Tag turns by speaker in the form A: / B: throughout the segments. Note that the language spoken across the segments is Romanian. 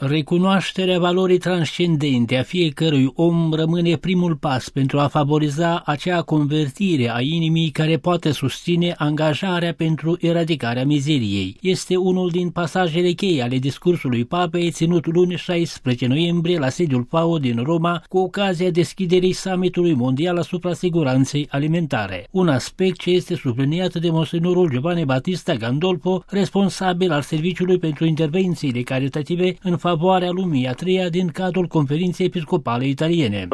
A: Recunoașterea valorii transcendente a fiecărui om rămâne primul pas pentru a favoriza acea convertire a inimii care poate susține angajarea pentru eradicarea mizeriei. Este unul din pasajele cheie ale discursului Papei ținut luni 16 noiembrie la sediul FAO din Roma cu ocazia deschiderii summitului mondial asupra siguranței alimentare. Un aspect ce este subliniat de monsenorul Giovanni Battista Gandolfo, responsabil al Serviciului pentru Intervențiile Caritative în favoarea lumii a treia din cadrul Conferinței Episcopale Italiene.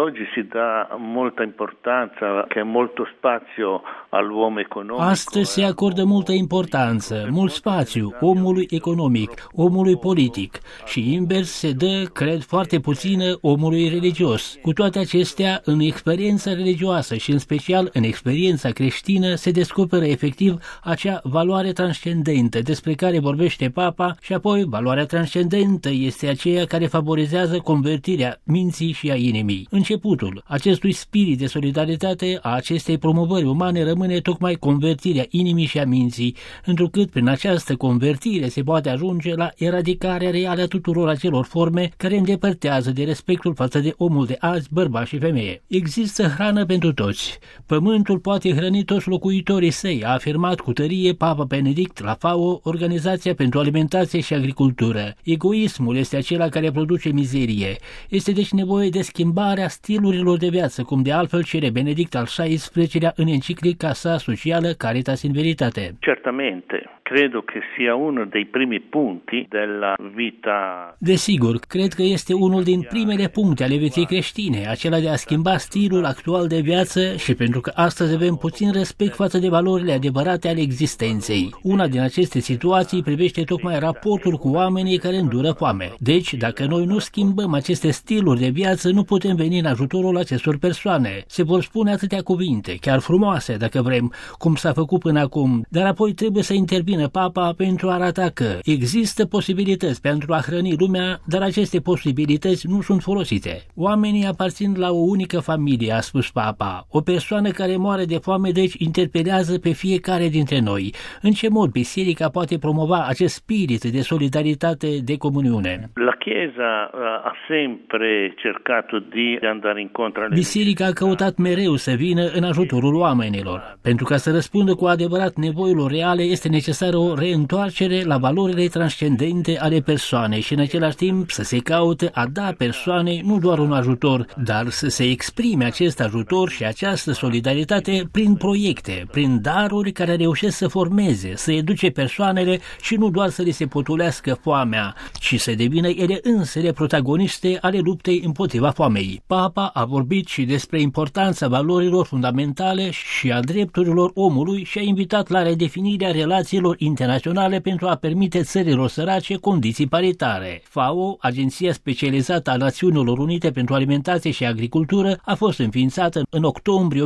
A: Astăzi se acordă multă importanță, mult spațiu omului economic, omului politic și invers se dă, cred, foarte puțină omului religios. Cu toate acestea, în experiența religioasă și în special în experiența creștină se descoperă efectiv acea valoare transcendentă despre care vorbește Papa și apoi valoarea transcendentă este aceea care favorizează convertirea minții și a inimii. Începutul acestui spirit de solidaritate a acestei promovări umane rămâne tocmai convertirea inimii și a minții, întrucât prin această convertire se poate ajunge la eradicarea reală a tuturor acelor forme care îndepărtează de respectul față de omul de azi, bărbat și femeie. Există hrană pentru toți. Pământul poate hrăni toți locuitorii săi, a afirmat cu tărie Papa Benedict la FAO, Organizația pentru Alimentație și Agricultură. Egoismul este acela care produce mizerie. Este deci nevoie de schimbarea stilurilor de viață, cum de altfel cere Benedict al XVI-lea în enciclica sa socială Caritas in Veritate.
B: Certamente, credo che sia uno dei primi punti della vita.
A: Desigur, cred că este unul din primele puncte ale vieții creștine, acela de a schimba stilul actual de viață și pentru că astăzi avem puțin respect față de valorile adevărate ale existenței. Una din aceste situații privește tocmai raportul cu oamenii care îndură foame. Deci, dacă noi nu schimbăm aceste stiluri de viață, nu putem veni în ajutorul acestor persoane. Se vor spune atâtea cuvinte, chiar frumoase, dacă vrem, cum s-a făcut până acum, dar apoi trebuie să intervină Papa pentru a arata că există posibilități pentru a hrăni lumea, dar aceste posibilități nu sunt folosite. Oamenii aparțin la o unică familie, a spus Papa. O persoană care moare de foame, deci, interpelează pe fiecare dintre noi. În ce mod biserica poate promova acest spirit de solidaritate, de comuniune?
B: La Chiesa a sempre cercato di andare incontro alle
A: Biserica a căutat mereu să vină în ajutorul oamenilor. Pentru ca să răspundă cu adevărat nevoilor reale, este necesară o reîntoarcere la valorile transcendente ale persoanei și în același timp să se caute a da persoanei nu doar un ajutor, dar să se exprime acest ajutor și această solidaritate prin proiecte, prin daruri care reușesc să formeze, să educe persoanele și nu doar să li se potulească foamea, ci să devină ele însele protagoniste ale luptei împotriva foamei. Papa a vorbit și despre importanța valorilor fundamentale și a drepturilor omului și a invitat la redefinirea relațiilor internaționale pentru a permite țărilor sărace condiții paritare. FAO, agenția specializată a Națiunilor Unite pentru Alimentație și Agricultură, a fost înființată în octombrie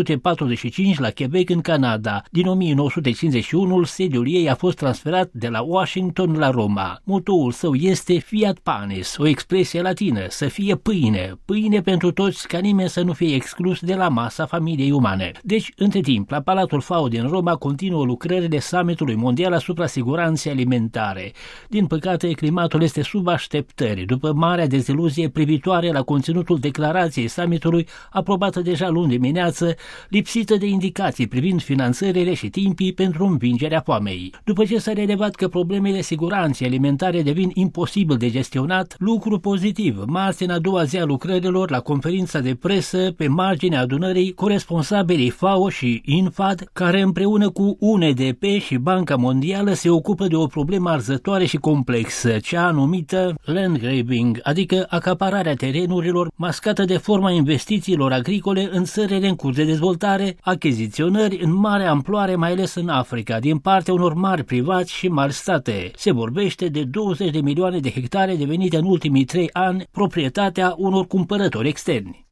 A: 1945 la Quebec, în Canada. Din 1951, sediul ei a fost transferat de la Washington la Roma. Motoul său este Fiat Panis, o expresie latină, să fie pâine, pâine pentru toți, ca nimeni să nu fie exclus de la masa familiei umane. Deci, între timp, la Palatul FAO din Roma continuă lucrările summitului mondial asupra siguranței alimentare. Din păcate, climatul este sub așteptări, după marea deziluzie privitoare la conținutul declarației summitului, aprobată deja luni dimineață, lipsită de indicații privind finanțările și timpii pentru învingerea foamei. După ce s-a relevat că problemele siguranței alimentare devin imposibil de gestionat, lucru pozitiv, marți în a doua zi a lucrărilor la conferința de presă pe marginea adunării coresponsabilii FAO și INFAD, care împreună cu UNDP și Banca Mondială se ocupă de o problemă arzătoare și complexă, cea numită land grabbing, adică acapararea terenurilor mascată de forma investițiilor agricole în țările în curs de dezvoltare, achiziționări în mare amploare, mai ales în Africa, din partea unor mari privați și mari state. Se vorbește de 20 de milioane de hectare devenite în ultimii 3 ani proprietatea unor cumpărători externi.